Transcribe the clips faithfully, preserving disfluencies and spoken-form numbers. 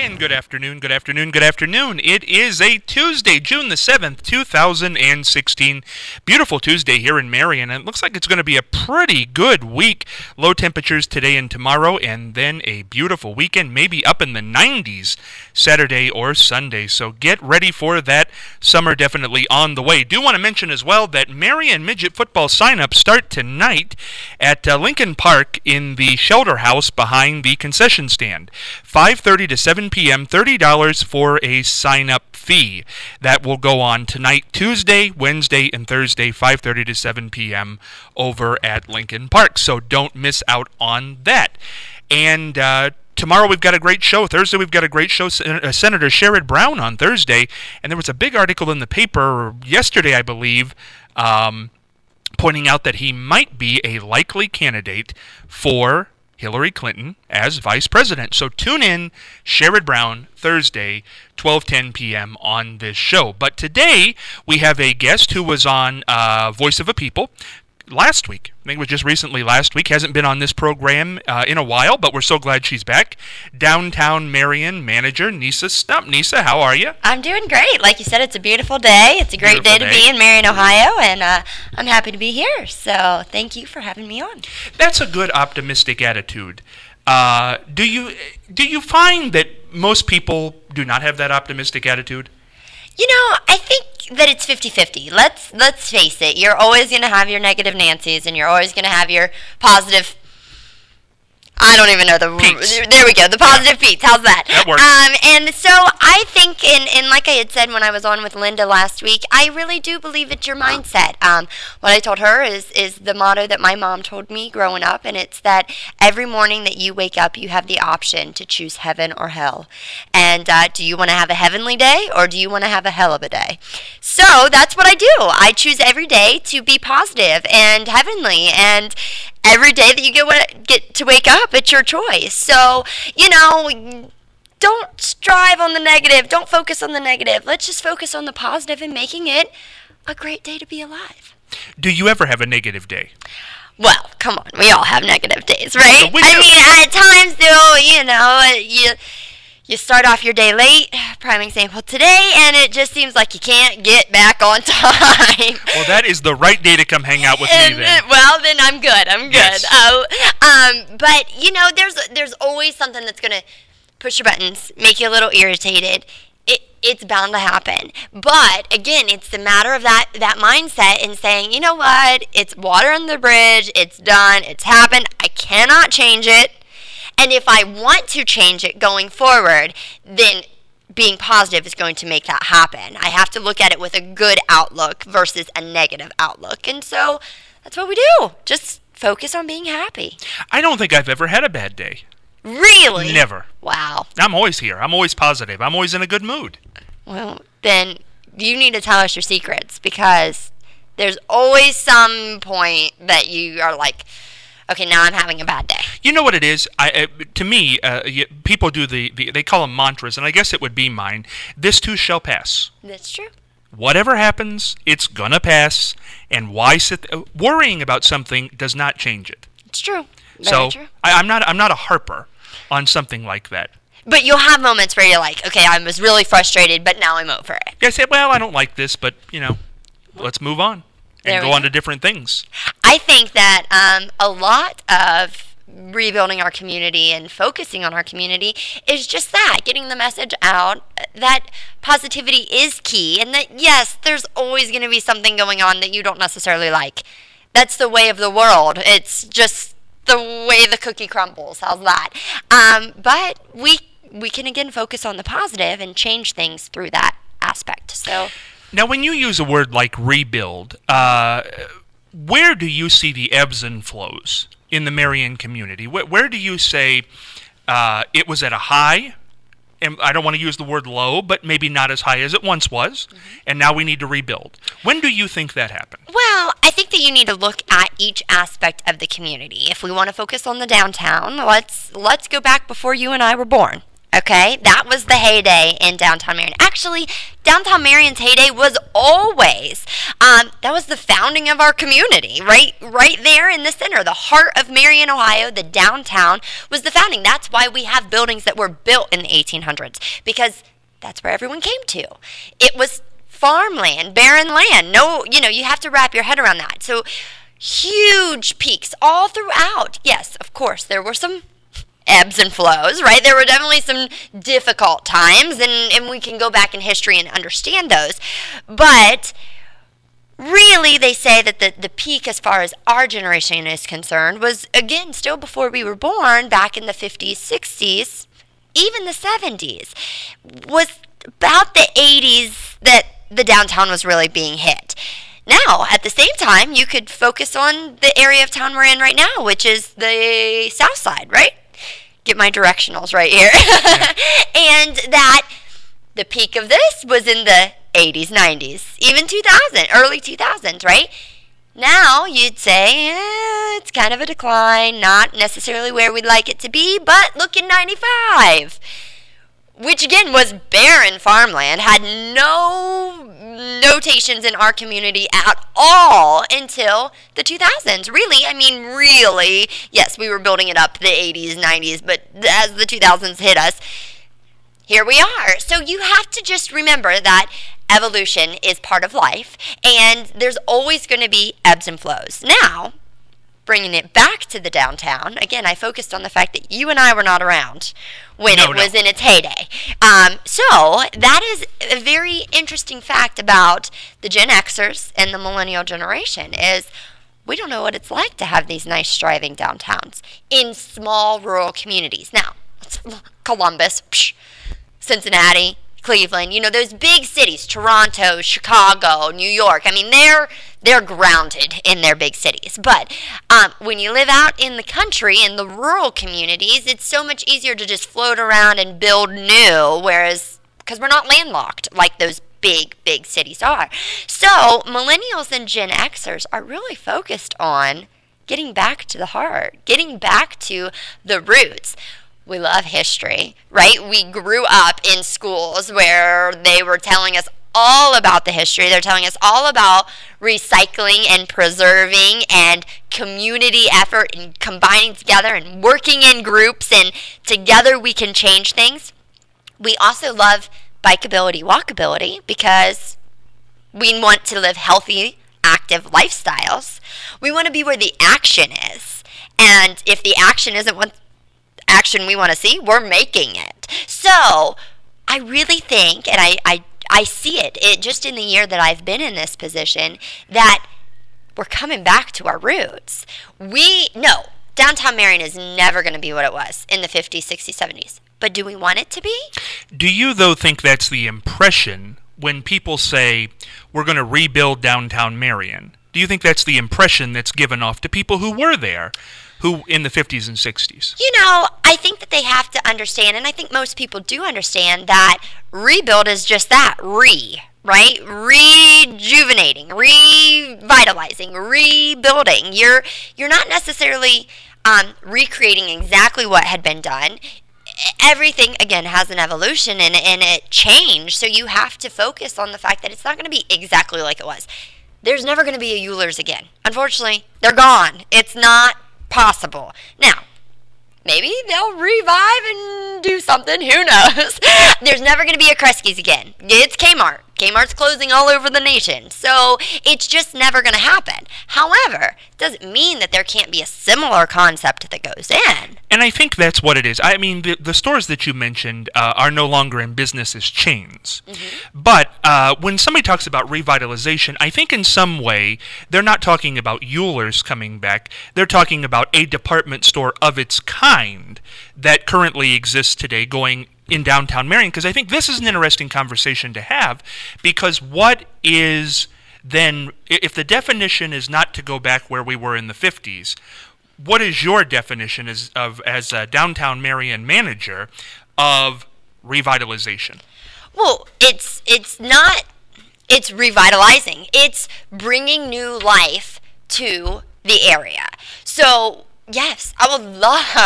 And good afternoon, good afternoon, good afternoon. It is a Tuesday, June the seventh, two thousand sixteen. Beautiful Tuesday here in Marion, and it looks like it's going to be a pretty good week. Low temperatures today and tomorrow, and then a beautiful weekend, maybe up in the nineties Saturday or Sunday. So get ready for that. Summer definitely on the way. Do want to mention as well that Marion Midget Football sign-ups start tonight at uh, Lincoln Park in the shelter house behind the concession stand. five thirty to seven p.m., thirty dollars for a sign-up fee. That will go on tonight, Tuesday, Wednesday, and Thursday, five thirty to seven p.m. over at Lincoln Park. So don't miss out on that. And uh, tomorrow we've got a great show. Thursday we've got a great show. Sen- uh, Senator Sherrod Brown on Thursday. And there was a big article in the paper yesterday, I believe, um, pointing out that he might be a likely candidate for Hillary Clinton as vice president. So tune in, Sherrod Brown, Thursday, twelve ten p.m. on this show. But today, we have a guest who was on uh, Voice of a People last week. I think it was just recently last week. Hasn't been on this program uh, in a while, but we're so glad she's back. Downtown Marion manager, Nisa Stump. Nisa, how are you? I'm doing great. Like you said, it's a beautiful day. It's a great Beautiful day to day. be in Marion, Ohio, and uh, I'm happy to be here. So thank you for having me on. That's a good optimistic attitude. Uh, do you do you find that most people do not have that optimistic attitude? You know, I think that it's fifty-fifty. Let's let's face it. You're always going to have your negative Nancys, and you're always going to have your positive. I don't even know the. Pete's. There we go. The positive Pete's. How's that? That works. Um, and so I think, and, and like I had said when I was on with Linda last week, I really do believe it's your mindset. Um, what I told her is is the motto that my mom told me growing up, and it's that every morning that you wake up, you have the option to choose heaven or hell. And uh, do you want to have a heavenly day, or do you want to have a hell of a day? So that's what I do. I choose every day to be positive and heavenly, and every day that you get get to wake up, it's your choice. So, you know, don't strive on the negative. Don't focus on the negative. Let's just focus on the positive and making it a great day to be alive. Do you ever have a negative day? Well, come on. We all have negative days, right? We I do. mean, at times, though, you know, you... You start off your day late, prime example today, and it just seems like you can't get back on time. Well, that is the right day to come hang out with and, me then. Well, then I'm good. I'm good. Yes. Oh, um, but you know, there's there's always something that's gonna push your buttons, make you a little irritated. It it's bound to happen. But again, it's the matter of that that mindset and saying, you know what, it's water on the bridge. It's done. It's happened. I cannot change it. And if I want to change it going forward, then being positive is going to make that happen. I have to look at it with a good outlook versus a negative outlook. And so that's what we do. Just focus on being happy. I don't think I've ever had a bad day. Really? Never. Wow. I'm always here. I'm always positive. I'm always in a good mood. Well, then you need to tell us your secrets, because there's always some point that you are like, okay, now I'm having a bad day. You know what it is? I, uh, to me, uh, y- people do the, the, they call them mantras, and I guess it would be mine. This too shall pass. That's true. Whatever happens, it's gonna pass, and why sit, uh, worrying about something does not change it. It's true. Very so, true. I, I'm not, I'm not a harper on something like that. But you'll have moments where you're like, okay, I was really frustrated, but now I'm over it. I say, well, I don't like this, but, you know, let's move on and There go we on go. to different things. I think that um, a lot of rebuilding our community and focusing on our community is just that, getting the message out that positivity is key, and that, yes, there's always going to be something going on that you don't necessarily like. That's the way of the world. It's just the way the cookie crumbles. How's that? Um, but we we can, again, focus on the positive and change things through that aspect. So... Now, when you use a word like rebuild, uh, where do you see the ebbs and flows in the Marion community? Where, where do you say uh, it was at a high, and I don't want to use the word low, but maybe not as high as it once was, mm-hmm. and now we need to rebuild? When do you think that happened? Well, I think that you need to look at each aspect of the community. If we want to focus on the downtown, let's let's go back before you and I were born. Okay, that was the heyday in downtown Marion. Actually, downtown Marion's heyday was always. Um, that was the founding of our community, right? Right there in the center, the heart of Marion, Ohio, the downtown was the founding. That's why we have buildings that were built in the eighteen hundreds, because that's where everyone came to. It was farmland, barren land. No, you know, you have to wrap your head around that. So huge peaks all throughout. Yes, of course, there were some ebbs and flows, right? There were definitely some difficult times, and, and we can go back in history and understand those. But really, they say that the, the peak as far as our generation is concerned was, again, still before we were born, back in the fifties, sixties, even the seventies, was about the eighties that the downtown was really being hit. Now, at the same time, you could focus on the area of town we're in right now, which is the south side, right? Get my directionals right here. Yeah. And that the peak of this was in the eighties, nineties, even two thousand, early two thousands, right? Now, you'd say eh, it's kind of a decline, not necessarily where we'd like it to be, but look in ninety-five, which again was barren farmland, had no notations in our community at all until the two thousands. Really, I mean, really, yes, we were building it up the eighties, nineties, but as the two thousands hit us, here we are. So you have to just remember that evolution is part of life, and there's always going to be ebbs and flows. Now, bringing it back to the downtown, again, I focused on the fact that you and I were not around when no, it was no. in its heyday. Um, so that is a very interesting fact about the Gen Xers and the millennial generation is we don't know what it's like to have these nice, striving downtowns in small rural communities. Now, Columbus, psh, Cincinnati, Cleveland, you know, those big cities, Toronto, Chicago, New York, I mean, they're they're grounded in their big cities. But um, when you live out in the country, in the rural communities, it's so much easier to just float around and build new, whereas, because we're not landlocked like those big, big cities are. So millennials and Gen Xers are really focused on getting back to the heart, getting back to the roots. We love history, right? We grew up in schools where they were telling us all about the history. They're telling us all about recycling and preserving and community effort and combining together and working in groups, and together we can change things. We also love bikeability, walkability, because we want to live healthy, active lifestyles. We want to be where the action is. And if the action isn't what action we want to see, we're making it. So I really think, and I, I, I see it, it just in the year that I've been in this position, that we're coming back to our roots. We, no, downtown Marion is never going to be what it was in the fifties, sixties, seventies. But do we want it to be? Do you, though, think that's the impression when people say, we're going to rebuild downtown Marion? Do you think that's the impression that's given off to people who were there? Who in the fifties and sixties? You know, I think that they have to understand, and I think most people do understand, that rebuild is just that, re, right? Rejuvenating, revitalizing, rebuilding. You're you're not necessarily um, recreating exactly what had been done. Everything, again, has an evolution and, and it changed, so you have to focus on the fact that it's not going to be exactly like it was. There's never going to be a Euler's again. Unfortunately, they're gone. It's not possible. Now, maybe they'll revive and do something. Who knows? There's never going to be a Kresge's again. It's Kmart. Kmart's closing all over the nation. So it's just never going to happen. However, it doesn't mean that there can't be a similar concept that goes in. And I think that's what it is. I mean, the, the stores that you mentioned uh, are no longer in business as chains. Mm-hmm. But uh, when somebody talks about revitalization, I think in some way they're not talking about Euler's coming back. They're talking about a department store of its kind that currently exists today going in downtown Marion, because I think this is an interesting conversation to have, because what is then, if the definition is not to go back where we were in the fifties, what is your definition as of as a downtown Marion manager of revitalization? Well, it's it's not, it's revitalizing. It's bringing new life to the area. So, yes, I would love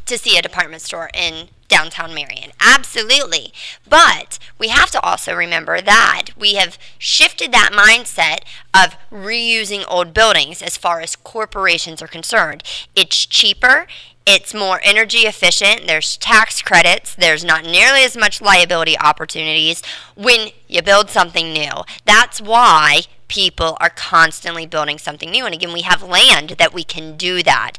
to see a department store in downtown Marion. Absolutely. But we have to also remember that we have shifted that mindset of reusing old buildings as far as corporations are concerned. It's cheaper. It's more energy efficient. There's tax credits. There's not nearly as much liability opportunities when you build something new. That's why people are constantly building something new. And again, we have land that we can do that.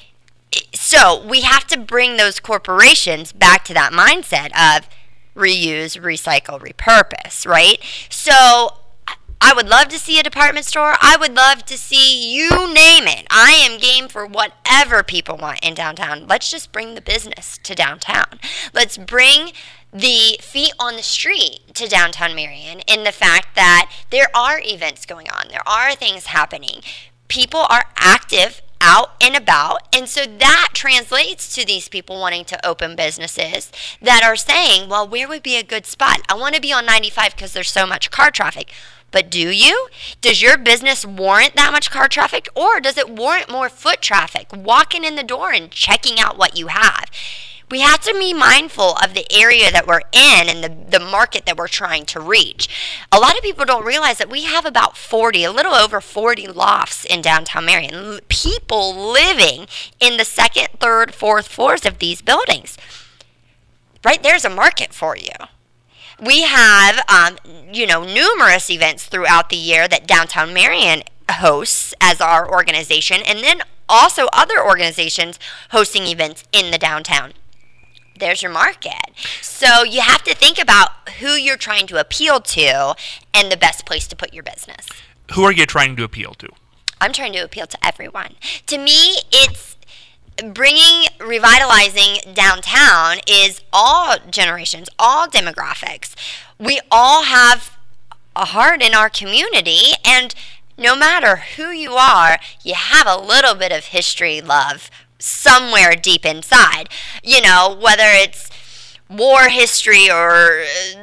So we have to bring those corporations back to that mindset of reuse, recycle, repurpose, right? So I would love to see a department store. I would love to see, you name it. I am game for whatever people want in downtown. Let's just bring the business to downtown. Let's bring the feet on the street to downtown Marion in the fact that there are events going on. There are things happening. People are active out and about, and so that translates to these people wanting to open businesses that are saying, well, where would be a good spot? I want to be on ninety-five because there's so much car traffic. But do you? Does your business warrant that much car traffic, or does it warrant more foot traffic, walking in the door and checking out what you have? We have to be mindful of the area that we're in and the, the market that we're trying to reach. A lot of people don't realize that we have about forty, a little over forty lofts in downtown Marion. People living in the second, third, fourth floors of these buildings. Right there's a market for you. We have, um, you know, numerous events throughout the year that downtown Marion hosts as our organization, and then also other organizations hosting events in the downtown. There's your market. So you have to think about who you're trying to appeal to and the best place to put your business. Who are you trying to appeal to? I'm trying to appeal to everyone. To me, it's bringing, revitalizing downtown is all generations, all demographics. We all have a heart in our community, and no matter who you are, you have a little bit of history, love, somewhere deep inside. You know, whether it's war history or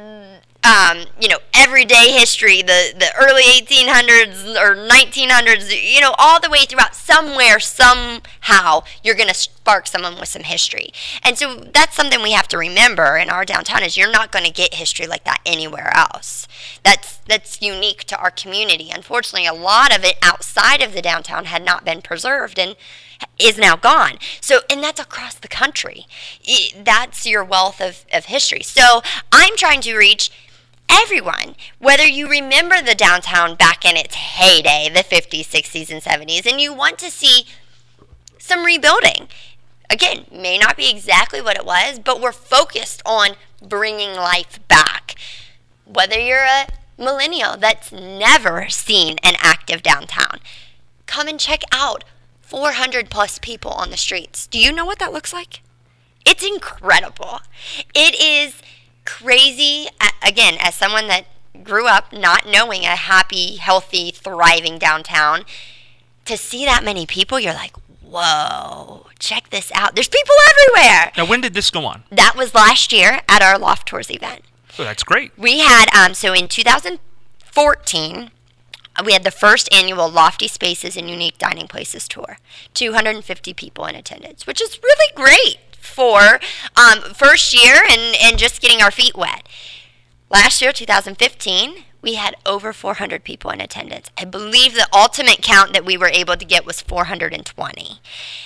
um, you know, everyday history, the, the early eighteen hundreds or nineteen hundreds, you know, all the way throughout, somewhere, somehow, you're going to spark someone with some history. And so that's something we have to remember in our downtown, is you're not going to get history like that anywhere else. That's that's unique to our community. Unfortunately, a lot of it outside of the downtown had not been preserved and is now gone. So, and that's across the country. That's your wealth of, of history. So I'm trying to reach everyone, whether you remember the downtown back in its heyday, the fifties, sixties, and seventies, and you want to see some rebuilding. Again, may not be exactly what it was, but we're focused on bringing life back. Whether you're a millennial that's never seen an active downtown, come and check out four hundred plus people on the streets. Do you know what that looks like? It's incredible. It is crazy. Again, as someone that grew up not knowing a happy, healthy, thriving downtown, to see that many people, you're like, whoa, check this out. There's people everywhere. Now, when did this go on? That was last year at our Loft Tours event. Oh, that's great. We had, um, so in two thousand fourteen, we had the first annual Lofty Spaces and Unique Dining Places tour. two hundred fifty people in attendance, which is really great for um, first year and, and just getting our feet wet. Last year, two thousand fifteen, we had over four hundred people in attendance. I believe the ultimate count that we were able to get was four hundred twenty.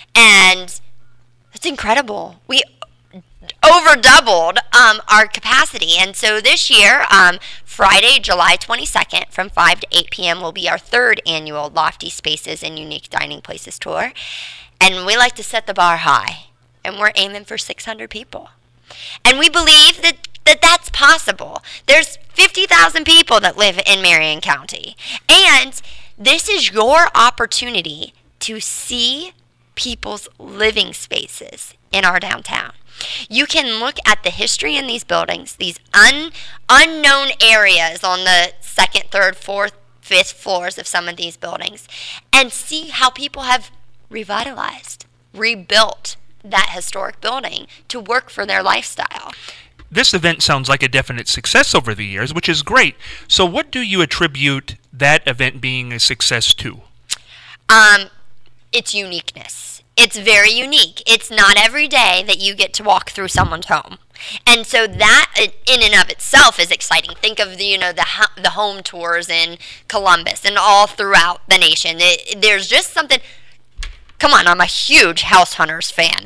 And that's incredible. We over doubled um, our capacity. And so this year, um, Friday, July twenty-second, from five to eight p.m. will be our third annual Lofty Spaces and Unique Dining Places tour. And we like to set the bar high. And we're aiming for six hundred people. And we believe that, that that's possible. There's fifty thousand people that live in Marion County. And this is your opportunity to see people's living spaces in our downtown. You can look at the history in these buildings, these un, unknown areas on the second, third, fourth, fifth floors of some of these buildings, and see how people have revitalized, rebuilt that historic building to work for their lifestyle. This event sounds like a definite success over the years, which is great. So what do you attribute that event being a success to? Um, its uniqueness. It's very unique. It's not every day that you get to walk through someone's home. And so that in and of itself is exciting. Think of the, you know, the the home tours in Columbus and all throughout the nation. It, there's just something. Come on, I'm a huge House Hunters fan.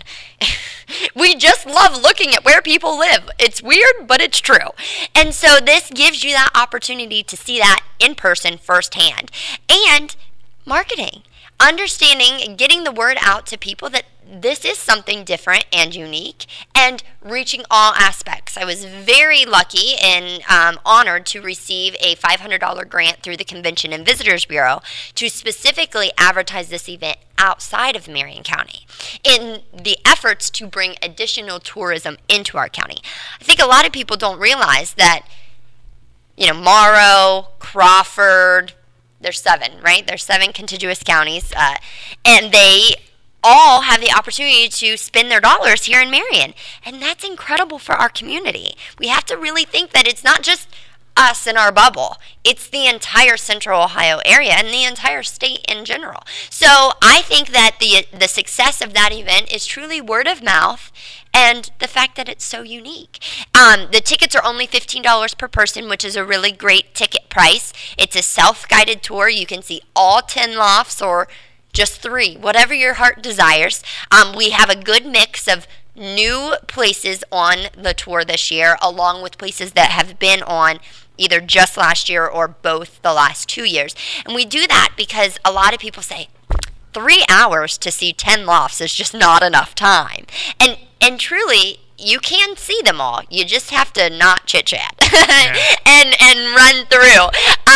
We just love looking at where people live. It's weird, but it's true. And so this gives you that opportunity to see that in person firsthand. And marketing. Understanding, getting the word out to people that this is something different and unique, and reaching all aspects. I was very lucky and um, honored to receive a five hundred dollars grant through the Convention and Visitors Bureau to specifically advertise this event outside of Marion County in the efforts to bring additional tourism into our county. I think a lot of people don't realize that, you know, Morrow, Crawford, there's seven, right? There's seven contiguous counties, uh, and they all have the opportunity to spend their dollars here in Marion. And that's incredible for our community. We have to really think that it's not just us in our bubble. It's the entire Central Ohio area and the entire state in general. So I think that the the success of that event is truly word of mouth and the fact that it's so unique. Um, the tickets are only fifteen dollars per person, which is a really great ticket price. It's a self-guided tour. You can see all ten lofts or just three, whatever your heart desires. Um, we have a good mix of new places on the tour this year, along with places that have been on either just last year or both the last two years. And we do that because a lot of people say, three hours to see ten lofts is just not enough time. And and truly, you can see them all. You just have to not chit-chat yeah. and and run through.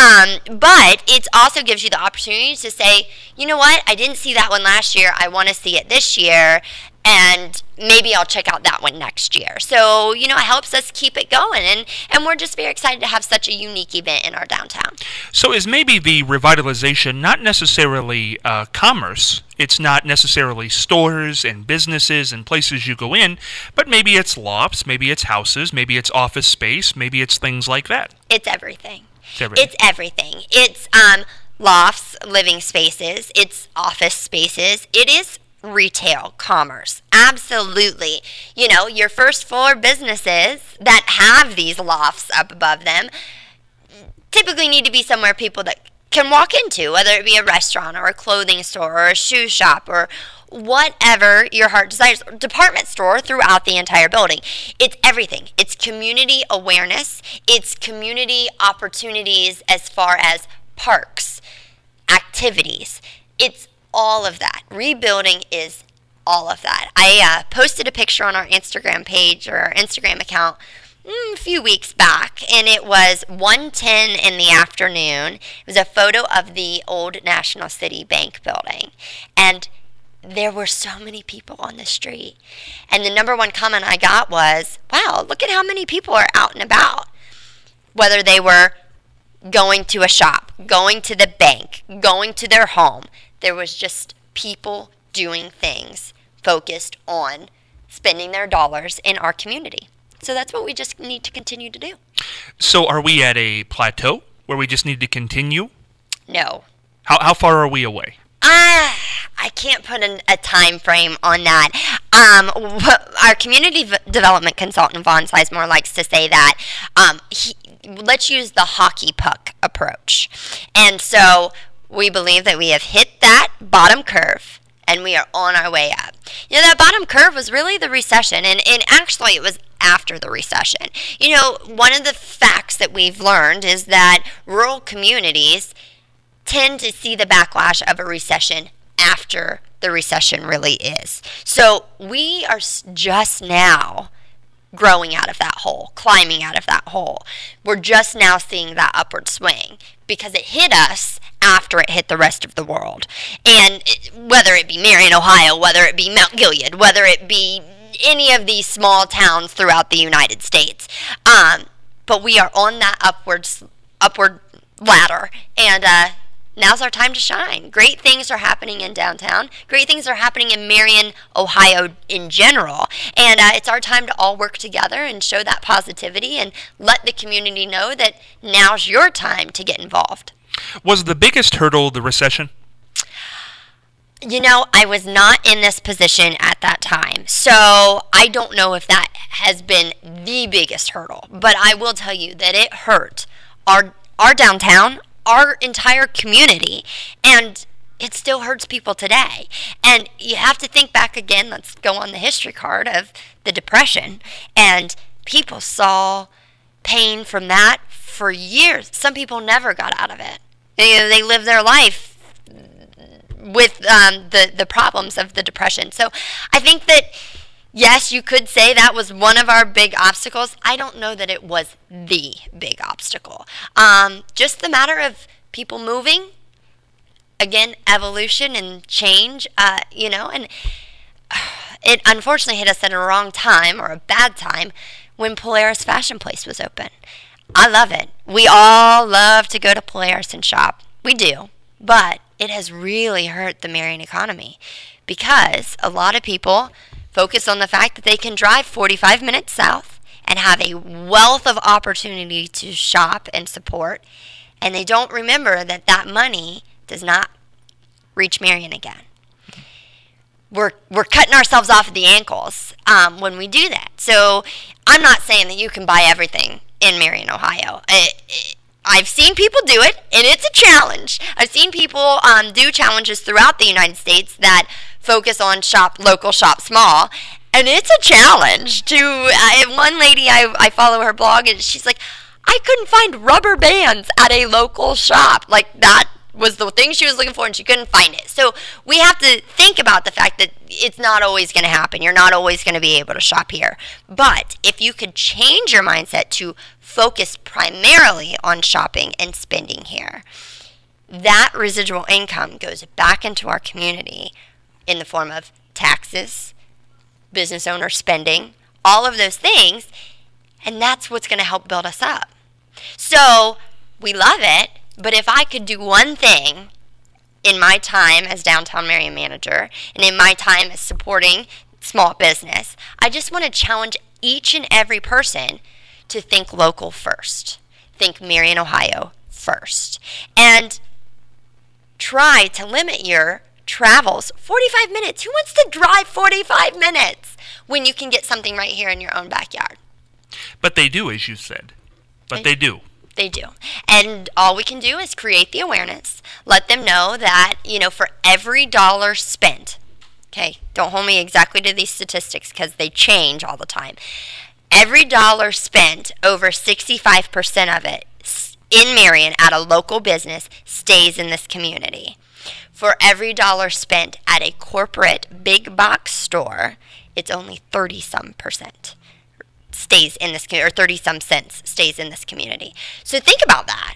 Um, but it also gives you the opportunity to say, you know what, I didn't see that one last year. I want to see it this year. And maybe I'll check out that one next year. So, you know, it helps us keep it going. And, and we're just very excited to have such a unique event in our downtown. So is maybe the revitalization not necessarily uh, commerce? It's not necessarily stores and businesses and places you go in, but maybe it's lofts, maybe it's houses, maybe it's office space, maybe it's things like that. It's everything. It's everything. It's everything. It's um, lofts, living spaces. It's office spaces. It is retail commerce. Absolutely. You know, your first floor businesses that have these lofts up above them typically need to be somewhere people that can walk into, whether it be a restaurant or a clothing store or a shoe shop or whatever your heart desires, department store throughout the entire building. It's everything. It's community awareness. It's community opportunities as far as parks, activities. It's all of that. Rebuilding is all of that. I uh, posted a picture on our Instagram page or our Instagram account mm, a few weeks back, and it was one ten in the afternoon. It was a photo of the old National City Bank building, and there were so many people on the street. And the number one comment I got was, wow, look at how many people are out and about. Whether they were going to a shop, going to the bank, going to their home, there was just people doing things focused on spending their dollars in our community. So that's what we just need to continue to do. So are we at a plateau where we just need to continue? No. How how far are we away? Uh, I can't put an, a time frame on that. Um, wh- our community v- development consultant, Vaughn Sizemore, likes to say that um, he, let's use the hockey puck approach. And so we believe that we have hit that bottom curve, and we are on our way up. You know, that bottom curve was really the recession, and, and actually it was after the recession. You know, one of the facts that we've learned is that rural communities tend to see the backlash of a recession after the recession really is. So we are just now growing out of that hole, climbing out of that hole. We're just now seeing that upward swing because it hit us after it hit the rest of the world. And it, whether it be Marion, Ohio, whether it be Mount Gilead, whether it be any of these small towns throughout the United States. Um, but we are on that upward, upward ladder, and uh, now's our time to shine. Great things are happening in downtown. Great things are happening in Marion, Ohio in general. And uh, it's our time to all work together and show that positivity and let the community know that now's your time to get involved. Was the biggest hurdle the recession? You know, I was not in this position at that time, so I don't know if that has been the biggest hurdle. But I will tell you that it hurt our our downtown, our entire community, and it still hurts people today. And you have to think back again. Let's go on the history card of the Depression, and people saw pain from that for years. Some people never got out of it. They, they lived their life with um, the, the problems of the Depression. So I think that, yes, you could say that was one of our big obstacles. I don't know that it was the big obstacle. Um, just the matter of people moving, again, evolution and change, uh, you know, and it unfortunately hit us at a wrong time, or a bad time, when Polaris Fashion Place was open. I love it. We all love to go to Polaris and shop. We do. But it has really hurt the Marion economy, because a lot of people focus on the fact that they can drive forty-five minutes south and have a wealth of opportunity to shop and support, and they don't remember that that money does not reach Marion again. We're we're cutting ourselves off at the ankles um, when we do that. So I'm not saying that you can buy everything in Marion, Ohio. It, it, I've seen people do it, and it's a challenge. I've seen people um, do challenges throughout the United States that focus on shop local, shop small, and it's a challenge. To uh, one lady, I, I follow her blog, and she's like, I couldn't find rubber bands at a local shop. Like, that was the thing she was looking for, and she couldn't find it. So we have to think about the fact that it's not always going to happen. You're not always going to be able to shop here. But if you could change your mindset to focus primarily on shopping and spending here, that residual income goes back into our community in the form of taxes, business owner spending, all of those things, and that's what's going to help build us up. So we love it. But if I could do one thing in my time as Downtown Marion manager, and in my time as supporting small business, I just want to challenge each and every person to think local first. Think Marion, Ohio first. And try to limit your travels. forty-five minutes. Who wants to drive forty-five minutes when you can get something right here in your own backyard? But they do, as you said. But they, they do. They do. And all we can do is create the awareness. Let them know that, you know, for every dollar spent, okay, don't hold me exactly to these statistics because they change all the time. Every dollar spent, over sixty-five percent of it in Marion at a local business stays in this community. For every dollar spent at a corporate big box store, it's only thirty-some percent. Stays in this community, or thirty-some cents stays in this community. So think about that.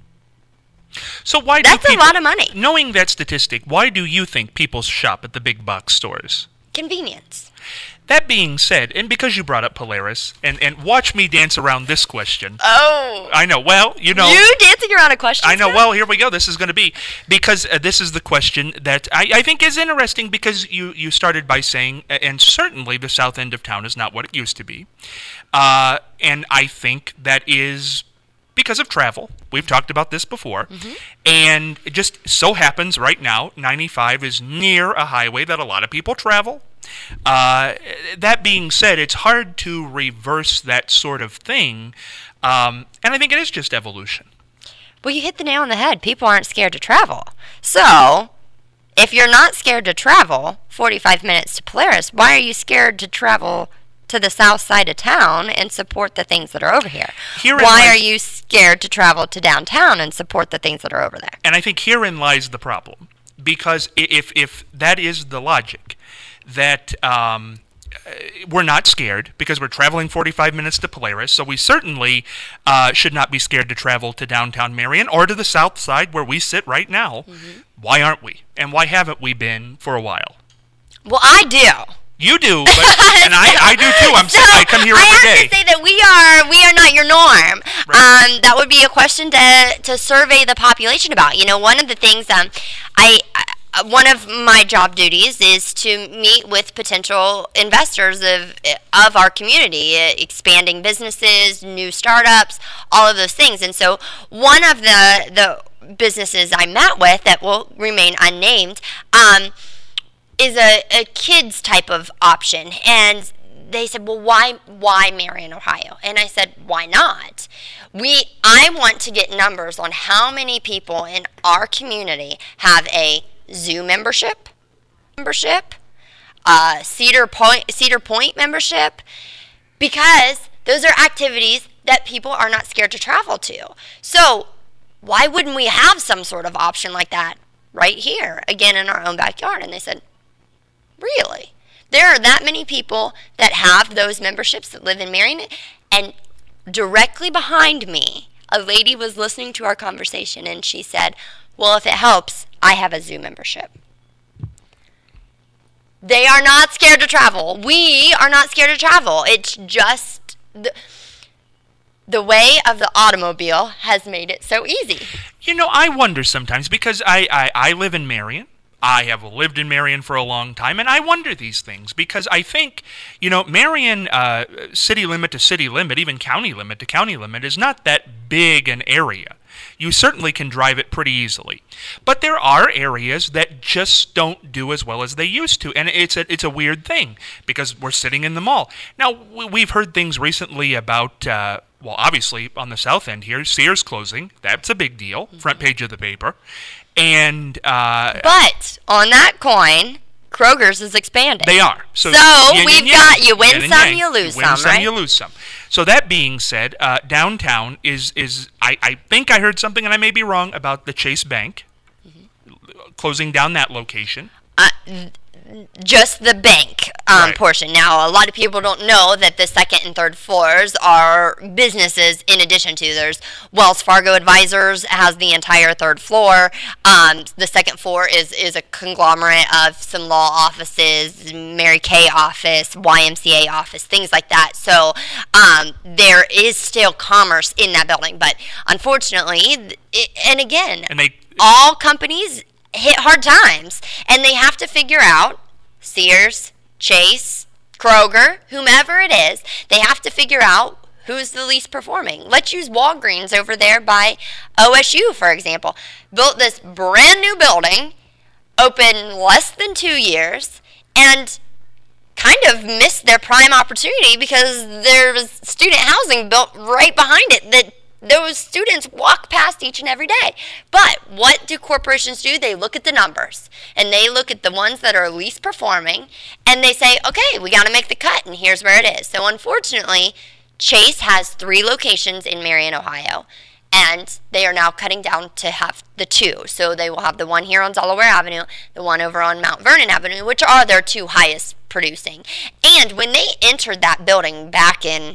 So why That's do people, a lot of money. Knowing that statistic, why do you think people shop at the big box stores? Convenience. That being said, and because you brought up Polaris, and, and watch me dance around this question. Oh. I know. Well, you know. You dancing around a question. I know. Well, here we go. This is going to be, because uh, this is the question that I, I think is interesting, because you, you started by saying, and certainly the south end of town is not what it used to be. Uh, and I think that is because of travel. We've talked about this before. Mm-hmm. And it just so happens right now, ninety-five is near a highway that a lot of people travel. Uh, that being said, it's hard to reverse that sort of thing, um, and I think it is just evolution. Well, you hit the nail on the head. People aren't scared to travel. So, if you're not scared to travel forty-five minutes to Polaris, why are you scared to travel to the south side of town and support the things that are over here? Herein why lies, are you scared to travel to downtown and support the things that are over there? And I think herein lies the problem, because if if that is the logic, that um, we're not scared because we're traveling forty-five minutes to Polaris, so we certainly uh, should not be scared to travel to downtown Marion or to the south side where we sit right now. Mm-hmm. Why aren't we? And why haven't we been for a while? Well, I do. You do, but, and I, I do too. I'm so, I come here every day. I have to say that we are we are not your norm. Right. Um, that would be a question to to survey the population about. You know, one of the things um, I. I One of my job duties is to meet with potential investors of of our community, expanding businesses, new startups, all of those things. And so one of the the businesses I met with that will remain unnamed, um, is a, a kids type of option. And they said, well, why why Marion, Ohio? And I said, why not? We I want to get numbers on how many people in our community have a zoo membership, membership, uh, Cedar Point Cedar Point membership, because those are activities that people are not scared to travel to. So why wouldn't we have some sort of option like that right here, again, in our own backyard? And they said, really? There are that many people that have those memberships that live in Marion? And directly behind me, a lady was listening to our conversation, and she said, well, if it helps, I have a zoo membership. They are not scared to travel. We are not scared to travel. It's just the, the way of the automobile has made it so easy. You know, I wonder sometimes, because I, I, I live in Marion. I have lived in Marion for a long time, and I wonder these things, because I think, you know, Marion, uh, city limit to city limit, even county limit to county limit, is not that big an area. You certainly can drive it pretty easily. But there are areas that just don't do as well as they used to, and it's a, it's a weird thing, because we're sitting in the mall. Now, we've heard things recently about, uh, well, obviously, on the south end here, Sears closing. That's a big deal, front page of the paper. And uh, but on that coin, Kroger's is expanding. They are. So, so yin we've and got you win yin some, yang. you lose you win some, some, right? you lose some. So that being said, uh, downtown is is I, I think I heard something, and I may be wrong, about the Chase Bank mm-hmm. closing down that location. Uh, just the bank um, right. portion. Now, a lot of people don't know that the second and third floors are businesses in addition to. There's Wells Fargo Advisors has the entire third floor. Um, the second floor is, is a conglomerate of some law offices, Mary Kay office, Y M C A office, things like that. So um, there is still commerce in that building. But unfortunately, it, and again, and they, all companies hit hard times, and they have to figure out, Sears, Chase, Kroger, whomever it is, they have to figure out who's the least performing. Let's use Walgreens over there by O S U, for example. Built this brand new building, open less than two years, and kind of missed their prime opportunity because there was student housing built right behind it that those students walk past each and every day. But what do corporations do? They look at the numbers, and they look at the ones that are least performing, and they say, okay, we got to make the cut, and here's where it is. So unfortunately, Chase has three locations in Marion, Ohio, and they are now cutting down to have the two. So they will have the one here on Delaware Avenue, the one over on Mount Vernon Avenue, which are their two highest producing. And when they entered that building back in,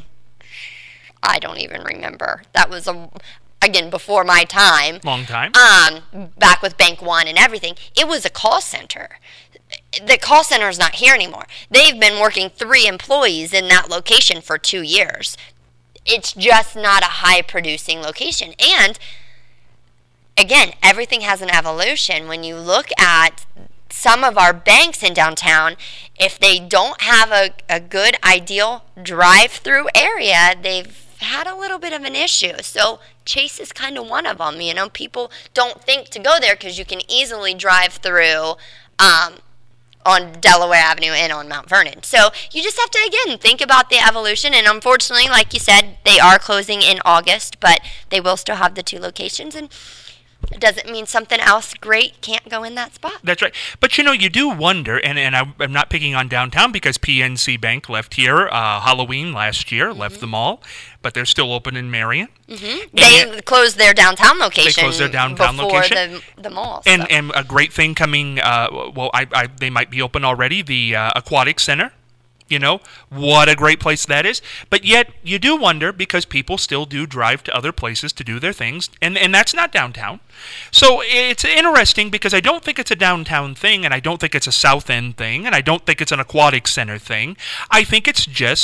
I don't even remember. That was, a, again, before my time. Long time. Um, back with Bank One and everything. It was a call center. The call center is not here anymore. They've been working three employees in that location for two years. It's just not a high-producing location. And, again, everything has an evolution. When you look at some of our banks in downtown, if they don't have a, a good, ideal drive-through area, they've had a little bit of an issue. So Chase is kind of one of them. You know, people don't think to go there because you can easily drive through um, on Delaware Avenue and on Mount Vernon. So you just have to, again, think about the evolution. And unfortunately, like you said, they are closing in August, but they will still have the two locations. And it doesn't mean something else great can't go in that spot. That's right. But, you know, you do wonder, and, and I, I'm not picking on downtown because P N C Bank left here uh, Halloween last year, mm-hmm. left the mall, but they're still open in Marion. Mm-hmm. They it, closed their downtown location. They closed their downtown before location. the, the mall. And, so. and a great thing coming, uh, well, I, I, they might be open already, the uh, Aquatic Center. You know, what a great place that is. But yet, you do wonder, because people still do drive to other places to do their things, and, and that's not downtown. So it's interesting, because I don't think it's a downtown thing, and I don't think it's a South End thing, and I don't think it's an Aquatic Center thing. I think it's just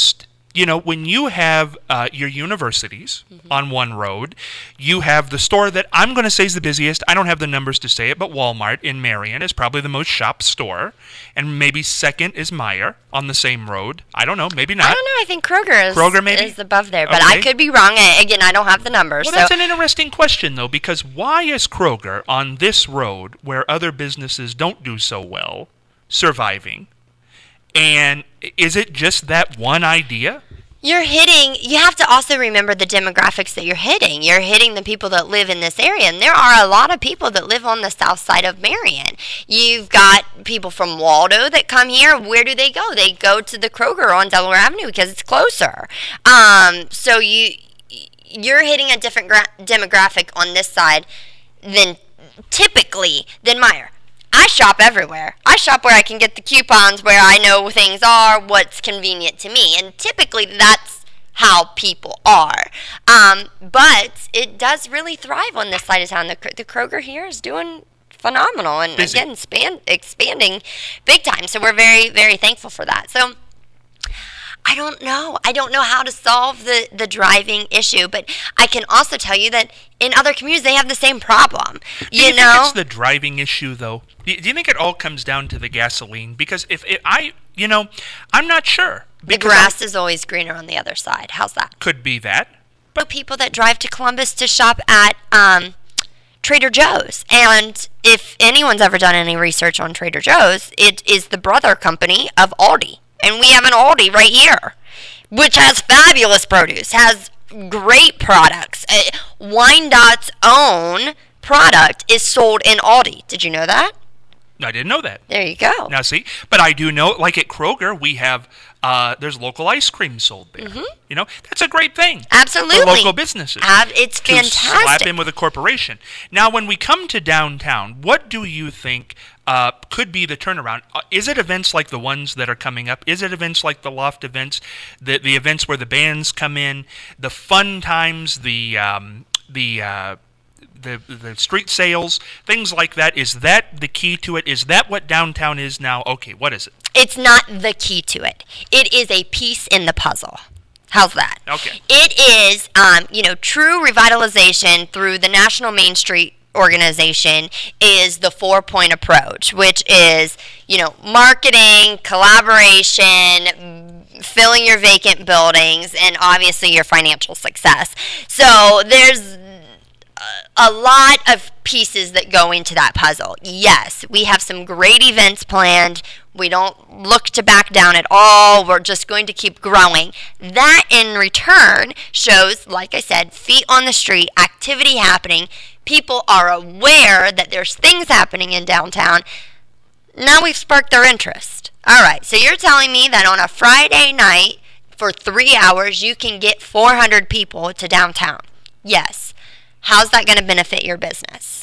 you know, when you have uh, your universities mm-hmm. on one road, you have the store that I'm going to say is the busiest. I don't have the numbers to say it, but Walmart in Marion is probably the most shopped store. And maybe second is Meijer on the same road. I don't know. Maybe not. I don't know. I think Kroger is, Kroger maybe? is above there. But okay. I could be wrong. Again, I don't have the numbers. Well, so. that's an interesting question, though, because why is Kroger on this road where other businesses don't do so well surviving? And is it just that one idea? You're hitting, you have to also remember the demographics that you're hitting. You're hitting the people that live in this area, and there are a lot of people that live on the south side of Marion. You've got people from Waldo that come here. Where do they go? They go to the Kroger on Delaware Avenue because it's closer. Um, so you, you're hitting a different gra- demographic on this side than typically than Meijer. I shop everywhere. I shop where I can get the coupons, where I know things are, what's convenient to me. And typically that's how people are. Um, but it does really thrive on this side of town. The, the Kroger here is doing phenomenal and, Busy. again, span, expanding big time. So we're very, very thankful for that. So I don't know. I don't know how to solve the, the driving issue, but I can also tell you that in other communities they have the same problem. You, do you know, think it's the driving issue, though? Do you, do you think it all comes down to the gasoline? Because if it, I, you know, I'm not sure. The grass I'm, is always greener on the other side. How's that? Could be that. But people that drive to Columbus to shop at um, Trader Joe's, and if anyone's ever done any research on Trader Joe's, it is the brother company of Aldi. And we have an Aldi right here, which has fabulous produce, has great products. Uh, Wyandottes' own product is sold in Aldi. Did you know that? I didn't know that. There you go. Now, see, but I do know, like at Kroger, we have, uh, there's local ice cream sold there. Mm-hmm. You know, that's a great thing. Absolutely. For local businesses. Ab- it's to fantastic. Slap in with a corporation. Now, when we come to downtown, what do you think uh, could be the turnaround? Uh, is it events like the ones that are coming up? Is it events like the Loft events, the the events where the bands come in, the fun times, the um, the uh, the the street sales, things like that? Is that the key to it? Is that what downtown is now? Okay, what is it? It's not the key to it. It is a piece in the puzzle. How's that? Okay. It is, um, you know, true revitalization through the National Main Street organization is the four-point approach, which is, you know, marketing, collaboration, filling your vacant buildings, and obviously your financial success. So there's a lot of pieces that go into that puzzle. Yes, we have some great events planned. We don't look to back down at all. We're just going to keep growing. That in return shows, like I said, feet on the street, activity happening. People are aware that there's things happening in downtown. Now we've sparked their interest. All right, so you're telling me that on a Friday night for three hours you can get four hundred people to downtown? Yes. How's that going to benefit your business?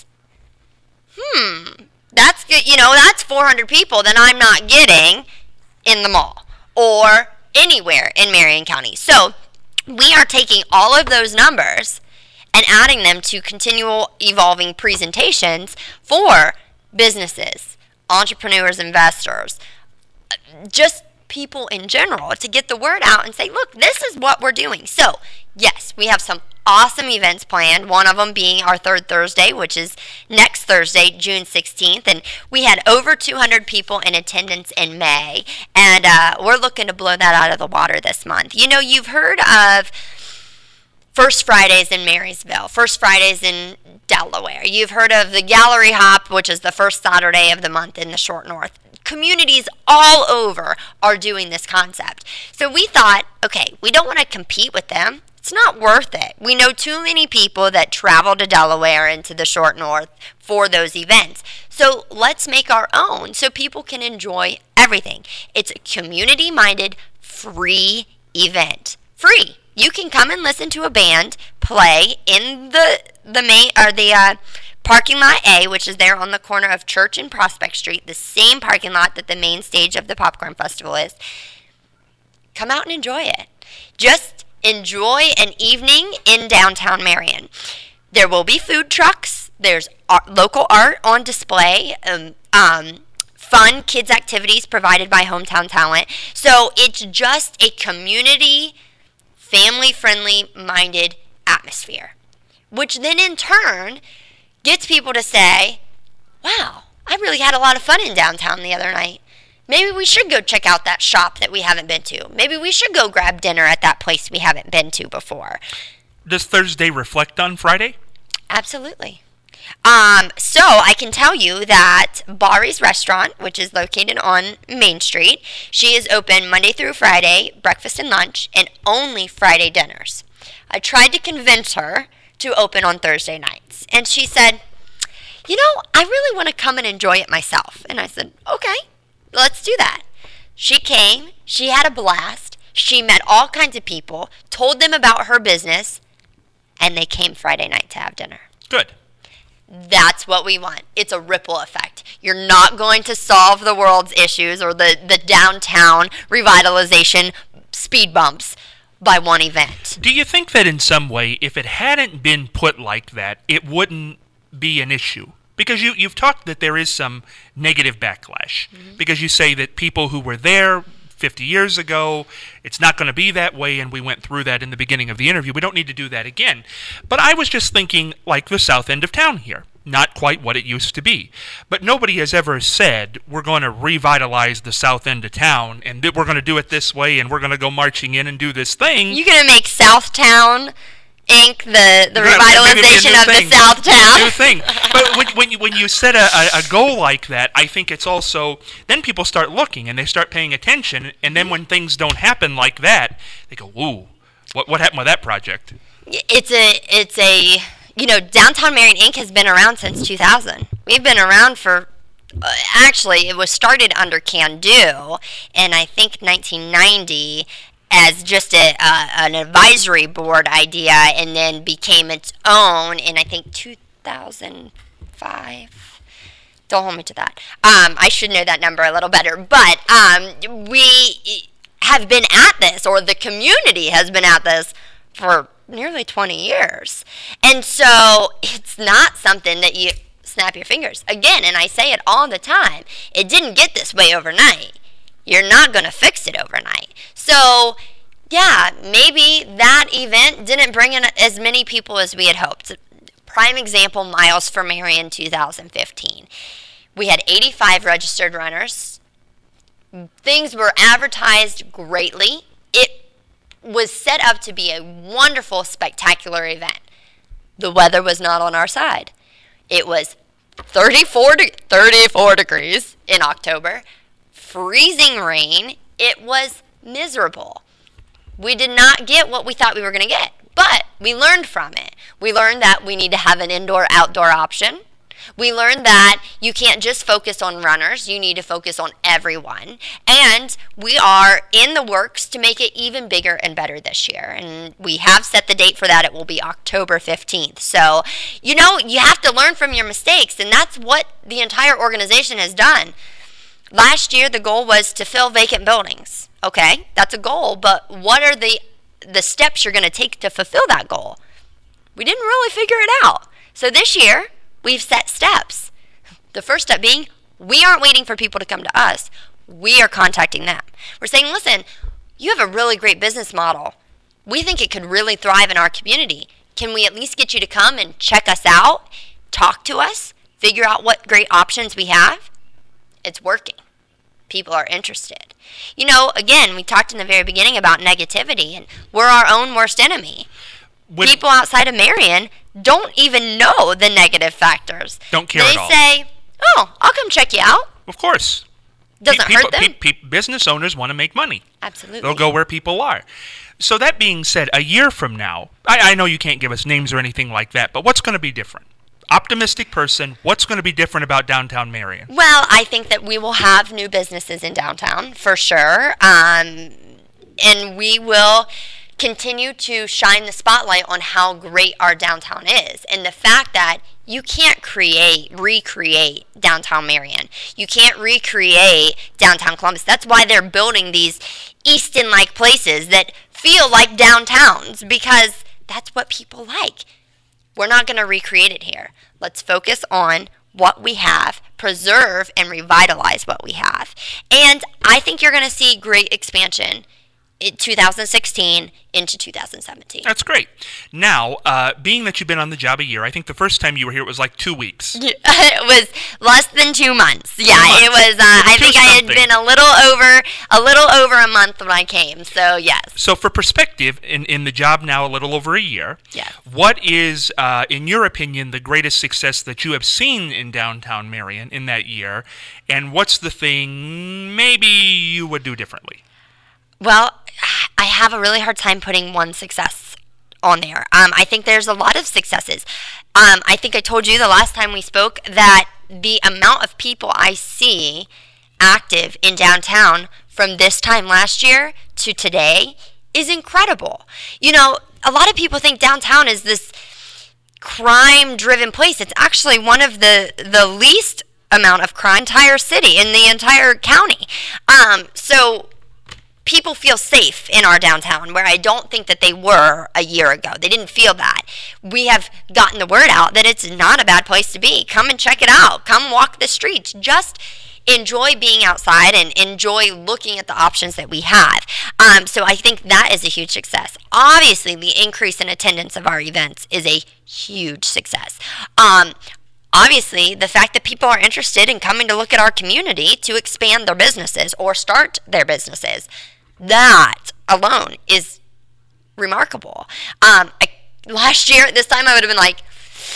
Hmm, that's good. You know, that's four hundred people that I'm not getting in the mall or anywhere in Marion County. So we are taking all of those numbers and adding them to continual evolving presentations for businesses, entrepreneurs, investors, just people in general, to get the word out and say, look, this is what we're doing. So, yes, we have some awesome events planned, one of them being our third Thursday, which is next Thursday, June sixteenth, and we had over two hundred people in attendance in May, and uh, we're looking to blow that out of the water this month. You know, you've heard of First Fridays in Marysville, First Fridays in Delaware. You've heard of the Gallery Hop, which is the first Saturday of the month in the Short North. Communities all over are doing this concept. So we thought, okay, we don't want to compete with them. It's not worth it. We know too many people that travel to Delaware and to the Short North for those events. So let's make our own so people can enjoy everything. It's a community-minded, free event. Free. You can come and listen to a band play in the the main or the uh, parking lot A, which is there on the corner of Church and Prospect Street, the same parking lot that the main stage of the Popcorn Festival is. Come out and enjoy it. Just enjoy an evening in downtown Marion. There will be food trucks. There's art, local art on display. Um, um, fun kids activities provided by Hometown Talent. So it's just a community, family-friendly minded atmosphere, which then in turn gets people to say, wow, I really had a lot of fun in downtown the other night. Maybe we should go check out that shop that we haven't been to. Maybe we should go grab dinner at that place we haven't been to before. Does Thursday reflect on Friday? Absolutely. Um, so I can tell you that Bari's Restaurant, which is located on Main Street, she is open Monday through Friday, breakfast and lunch, and only Friday dinners. I tried to convince her to open on Thursday nights, and she said, you know, I really want to come and enjoy it myself. And I said, okay, let's do that. She came, she had a blast, she met all kinds of people, told them about her business, and they came Friday night to have dinner. Good. That's what we want. It's a ripple effect. You're not going to solve the world's issues or the, the downtown revitalization speed bumps by one event. Do you think that in some way, if it hadn't been put like that, it wouldn't be an issue? Because you, you've talked that there is some negative backlash. Mm-hmm. Because you say that people who were there fifty years ago, it's not going to be that way, and we went through that in the beginning of the interview. We don't need to do that again. But I was just thinking like the south end of town here. Not quite what it used to be. But nobody has ever said, we're going to revitalize the south end of town, and that we're going to do it this way, and we're going to go marching in and do this thing. You're going to make Southtown Incorporated the, the Yeah, revitalization of thing. the Southtown. New thing. But when, when, you, when you set a, a, a goal like that, I think it's also, then people start looking, and they start paying attention, and then when things don't happen like that, they go, ooh, what, what happened with that project? It's a, it's a, you know, Downtown Marion Incorporated has been around since two thousand. We've been around for, uh, actually, it was started under Can Do, and I think nineteen ninety, as just a, uh, an advisory board idea, and then became its own in, I think, two thousand five. Don't hold me to that. Um, I should know that number a little better. But um, we have been at this, or the community has been at this, for nearly twenty years. And so it's not something that you snap your fingers. Again, and I say it all the time, it didn't get this way overnight. You're not going to fix it overnight. So, yeah, maybe that event didn't bring in as many people as we had hoped. Prime example, Miles for Marion two thousand fifteen. We had eighty-five registered runners. Things were advertised greatly. It was set up to be a wonderful, spectacular event. The weather was not on our side. It was thirty-four, de- thirty-four degrees in October. Freezing rain. It was miserable. We did not get what we thought we were going to get, but we learned from it. We learned that we need to have an indoor-outdoor option. We learned that you can't just focus on runners. You need to focus on everyone. And we are in the works to make it even bigger and better this year. And we have set the date for that. It will be October fifteenth. So, you know, you have to learn from your mistakes, and that's what the entire organization has done. Last year, the goal was to fill vacant buildings. Okay, that's a goal, but what are the the steps you're going to take to fulfill that goal? We didn't really figure it out. So this year, we've set steps. The first step being, we aren't waiting for people to come to us. We are contacting them. We're saying, listen, you have a really great business model. We think it could really thrive in our community. Can we at least get you to come and check us out, talk to us, figure out what great options we have? It's working. People are interested. You know, again, we talked in the very beginning about negativity, and we're our own worst enemy. When people outside of Marion don't even know the negative factors. Don't care they at all. They say, oh, I'll come check you out. Of course. Doesn't people, hurt them. Pe- pe- business owners want to make money. Absolutely. They'll go where people are. So that being said, a year from now, I, I know you can't give us names or anything like that, but what's going to be different? Optimistic person, what's going to be different about downtown Marion? Well, I think that we will have new businesses in downtown, for sure. Um, and we will continue to shine the spotlight on how great our downtown is. And the fact that you can't create, recreate downtown Marion. You can't recreate downtown Columbus. That's why they're building these Easton-like places that feel like downtowns, because that's what people like. We're not going to recreate it here. Let's focus on what we have, preserve and revitalize what we have. And I think you're going to see great expansion in two thousand sixteen into two thousand seventeen. That's great. Now, uh, being that you've been on the job a year, I think the first time you were here it was like two weeks. It was less than two months. Yeah, months. it was. Uh, I think I had something. been a little over a little over a month when I came. So yes. So for perspective, in, in the job now a little over a year, Yes. what is, uh, in your opinion, the greatest success that you have seen in downtown Marion in that year, and what's the thing maybe you would do differently? Well, I have a really hard time putting one success on there. Um, I think there's a lot of successes. Um, I think I told you the last time we spoke that the amount of people I see active in downtown from this time last year to today is incredible. You know, a lot of people think downtown is this crime-driven place. It's actually one of the the least amount of crime in the entire city, in the entire county. Um, so people feel safe in our downtown, where I don't think that they were a year ago. They didn't feel that. We have gotten the word out that it's not a bad place to be. Come and check it out. Come walk the streets. Just enjoy being outside and enjoy looking at the options that we have. Um, so I think that is a huge success. Obviously, the increase in attendance of our events is a huge success. Um, Obviously, the fact that people are interested in coming to look at our community to expand their businesses or start their businesses, that alone is remarkable. Um, I, last year at this time, I would have been like,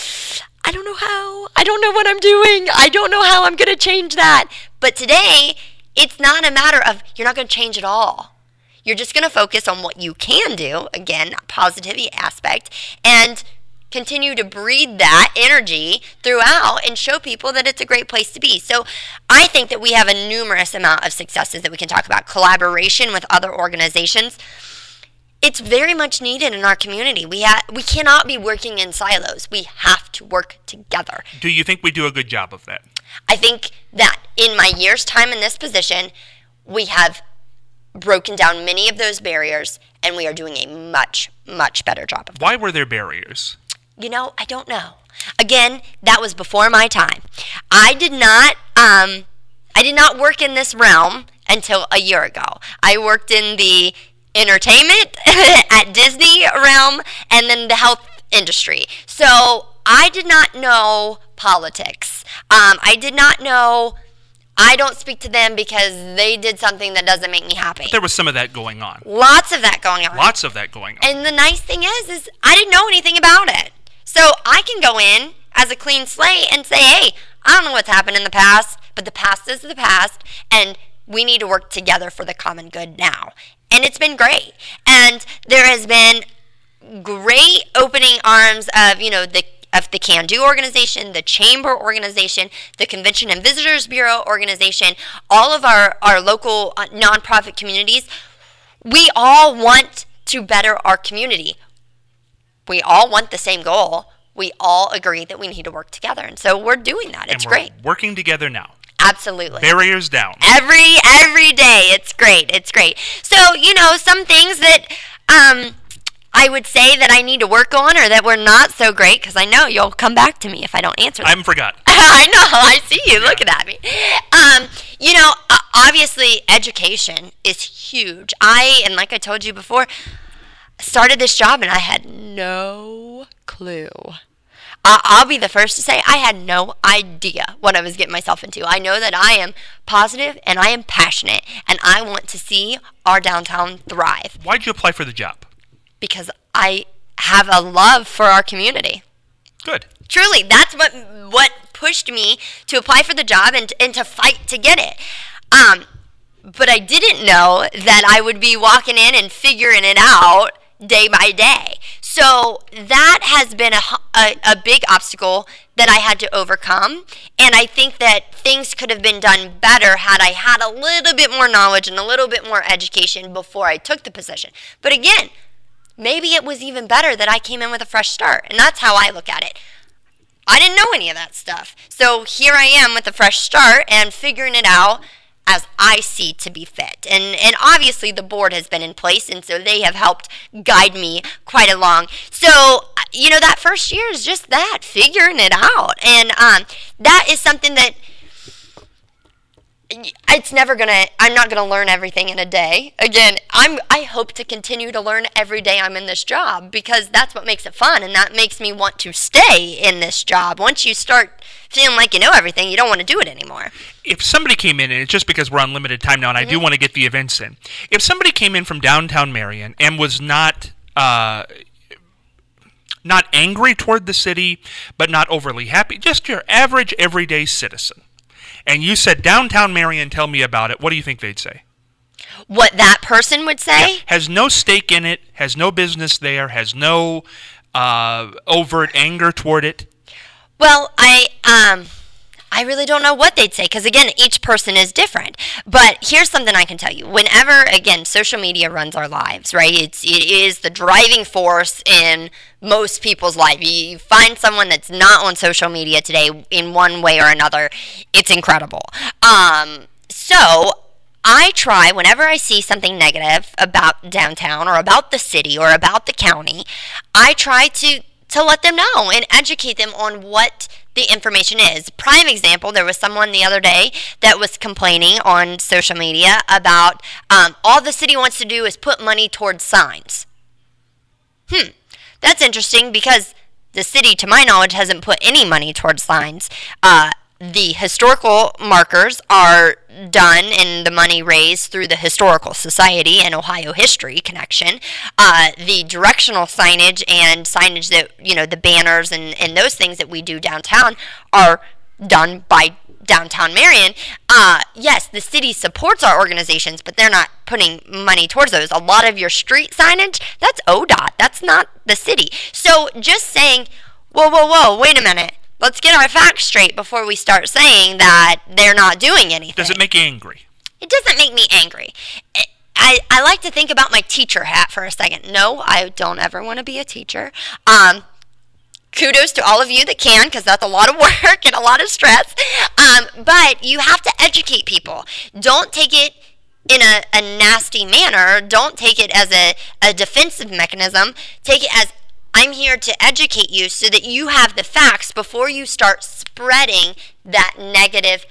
I don't know how. I don't know what I'm doing. I don't know how I'm going to change that. But today, it's not a matter of you're not going to change it all. You're just going to focus on what you can do, again, positivity aspect, and continue to breathe that energy throughout and show people that it's a great place to be. So I think that we have a numerous amount of successes that we can talk about. Collaboration with other organizations. It's very much needed in our community. We ha- we cannot be working in silos. We have to work together. Do you think we do a good job of that? I think that in my year's time in this position, we have broken down many of those barriers, and we are doing a much, much better job of that. Why were there barriers? You know, I don't know. Again, that was before my time. I did not um, I did not work in this realm until a year ago. I worked in the entertainment at Disney realm and then the health industry. So I did not know politics. Um, I did not know, I don't speak to them because they did something that doesn't make me happy. But there was some of that going on. Lots of that going on. Lots of that going on. And the nice thing is, is I didn't know anything about it. So I can go in as a clean slate and say, hey, I don't know what's happened in the past, but the past is the past, and we need to work together for the common good now. And it's been great. And there has been great opening arms of, you know, the of the Can Do organization, the Chamber organization, the Convention and Visitors Bureau organization, all of our, our local uh, nonprofit communities. We all want to better our community. We all want the same goal. We all agree that we need to work together. And so we're doing that. It's and we're great. Working together now. Absolutely. Barriers down. Every every day. It's great. It's great. So, you know, some things that um, I would say that I need to work on or that were not so great, because I know you'll come back to me if I don't answer them. I haven't forgot. I know. I see you looking at me. Um, you know, uh, obviously education is huge. I, and like I told you before, started this job and I had no clue. Uh, I'll be the first to say I had no idea what I was getting myself into. I know that I am positive and I am passionate and I want to see our downtown thrive. Why'd you apply for the job? Because I have a love for our community. Good. Truly, that's what what pushed me to apply for the job and, and to fight to get it. Um, but I didn't know that I would be walking in and figuring it out day by day. So that has been a, a, a big obstacle that I had to overcome. And I think that things could have been done better had I had a little bit more knowledge and a little bit more education before I took the position. But again, maybe it was even better that I came in with a fresh start. And that's how I look at it. I didn't know any of that stuff. So here I am with a fresh start and figuring it out as I see to be fit. And and obviously the board has been in place, and so they have helped guide me quite along. So, you know, that first year is just that, figuring it out. And um, that is something that it's never gonna, I'm not gonna learn everything in a day. Again, I'm, I hope to continue to learn every day I'm in this job, because that's what makes it fun, and that makes me want to stay in this job. Once you start feeling like you know everything, you don't want to do it anymore. If somebody came in, and it's just because we're on limited time now, and I mm-hmm. do want to get the events in. If somebody came in from downtown Marion and was not, uh, not angry toward the city, but not overly happy, just your average everyday citizen, and you said, downtown Marion, tell me about it, what do you think they'd say? What that person would say? Yeah. Has no stake in it, has no business there, has no uh, overt anger toward it. Well, I um, I really don't know what they'd say, because, again, each person is different. But here's something I can tell you. Whenever, again, social media runs our lives, right? It's, it is the driving force in most people's life. You find someone that's not on social media today in one way or another, it's incredible. Um, so I try, whenever I see something negative about downtown or about the city or about the county, I try to to let them know and educate them on what the information is. Prime example, there was someone the other day that was complaining on social media about um, all the city wants to do is put money towards signs. Hmm, that's interesting, because the city, to my knowledge, hasn't put any money towards signs. Uh, the historical markers are done and the money raised through the Historical Society and Ohio History Connection. Uh, the directional signage and signage that, you know, the banners and, and those things that we do downtown are done by Downtown Marion. Uh, yes, the city supports our organizations, but they're not putting money towards those. A lot of your street signage, that's O D O T. That's not the city. So just saying, whoa, whoa, whoa, wait a minute. Let's get our facts straight before we start saying that they're not doing anything. Does it make you angry? It doesn't make me angry. I, I like to think about my teacher hat for a second. No, I don't ever want to be a teacher. Um, kudos to all of you that can, because that's a lot of work and a lot of stress. Um, but you have to educate people. Don't take it in a, a nasty manner. Don't take it as a, a defensive mechanism. Take it as, I'm here to educate you so that you have the facts before you start spreading that negative,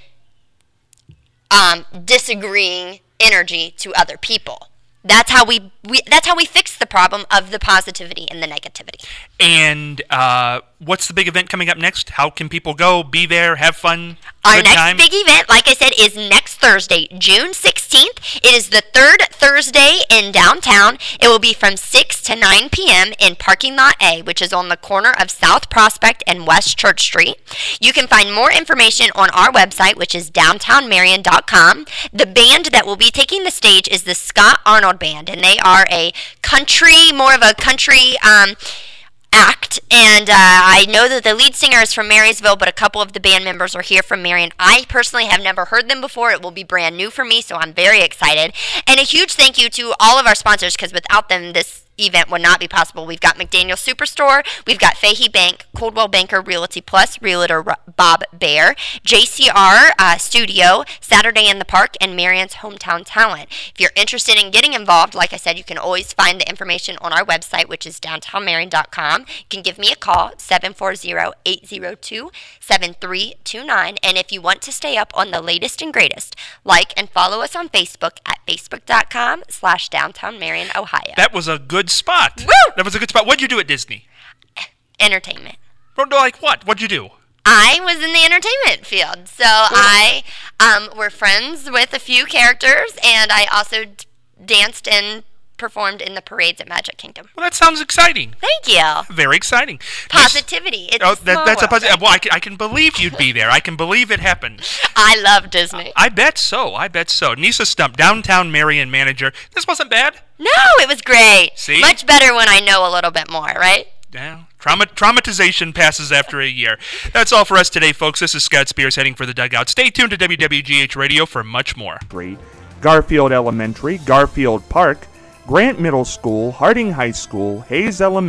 um, disagreeing energy to other people. That's how we, we that's how we fix the problem of the positivity and the negativity. And uh, what's the big event coming up next? How can people go, be there, have fun? Our good next time? big event, like I said, is next Thursday, June sixteenth. It is the third Thursday in downtown. It will be from six to nine p.m. in Parking Lot A, which is on the corner of South Prospect and West Church Street. You can find more information on our website, which is downtown marion dot com. The band that will be taking the stage is the Scott Arnold Band, and they are a country, more of a country um, act, and uh, I know that the lead singer is from Marysville, but a couple of the band members are here from Marion. I personally have never heard them before. It will be brand new for me, so I'm very excited. And a huge thank you to all of our sponsors, because without them, this event would not be possible. We've got McDaniel Superstore, we've got Fahey Bank, Coldwell Banker Realty Plus, Realtor Bob Bear, J C R uh, Studio, Saturday in the Park, and Marion's Hometown Talent. If you're interested in getting involved, like I said, you can always find the information on our website, which is downtown marion dot com. You can give me a call, seven four zero, eight zero two, seven three two nine, and if you want to stay up on the latest and greatest, like and follow us on Facebook at facebook dot com slash downtown marion, Ohio. That was a good spot. Woo! That was a good spot. What'd you do at Disney? Entertainment. Like what? What'd you do? I was in the entertainment field. So cool. I um, were friends with a few characters, and I also d- danced and performed in the parades at Magic Kingdom. Well, that sounds exciting. Thank you. Very exciting. Positivity. It's oh, a small that, that's world, a positive. right? Well, I can, I can believe you'd be there. I can believe it happened. I love Disney. I bet so. I bet so. Nisa Stump, Downtown Marion manager. This wasn't bad. No, it was great. See? Much better when I know a little bit more, right? Yeah. Trauma, traumatization passes after a year. That's all for us today, folks. This is Scott Spears heading for the dugout. Stay tuned to W W G H Radio for much more. Garfield Elementary, Garfield Park, Grant Middle School, Harding High School, Hayes Elementary.